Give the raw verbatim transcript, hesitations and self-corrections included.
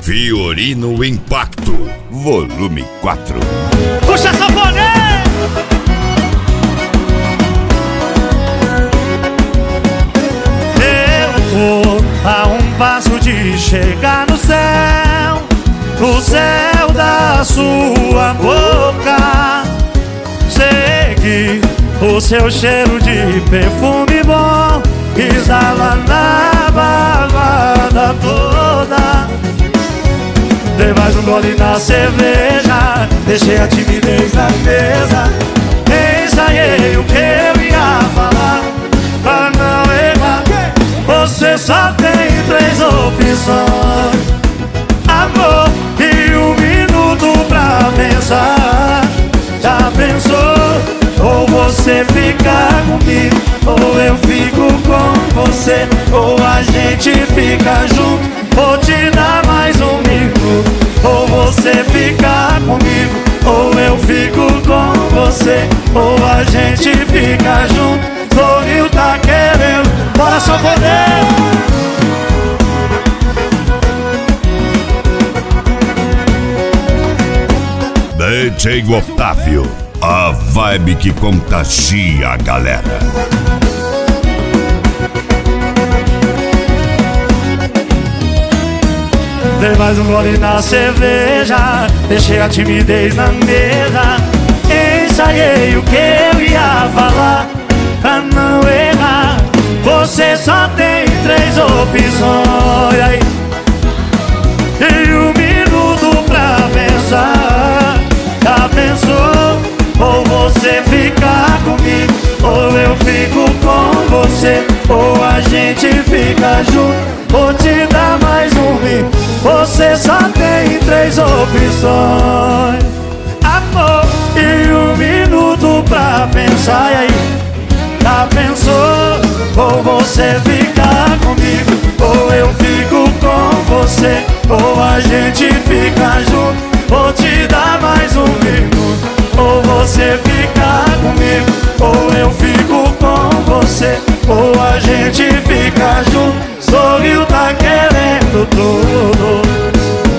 Fiorino Impacto, volume quatro. Puxa sanfoneiro! Eu tô a um passo de chegar no céu, no céu da sua boca. Segui o seu cheiro de perfume bom, exala na balada toda. Dei mais um gole na cerveja, deixei a timidez na mesa. Ensaiei o que eu ia falar pra não errar. Você só tem três opções: amor e um minuto pra pensar. Já pensou? Ou você fica comigo, ou eu fico com você, ou a gente fica junto. Vou te dar mais um minuto. Ou você fica comigo, ou eu fico com você, ou a gente fica junto. Sorriu, tá querendo, bora só poder. D J Otávio, a vibe que contagia a galera. Dei mais um gole na cerveja, deixei a timidez na mesa. Ensaiei o que eu ia falar pra não errar. Você só tem três opções aí, e um minuto pra pensar. Já pensou? Ou você fica comigo, ou eu fico com você, ou a gente fica junto. Vou te dar mais um minuto. Você só tem três opções: amor e um minuto pra pensar. E aí, já pensou? Ou você fica comigo, ou eu fico com você, ou a gente fica junto. Vou te dar mais um minuto. Ou você fica comigo, ou eu fico com você, ou a gente fica junto. Sorriu, tá querendo tudo.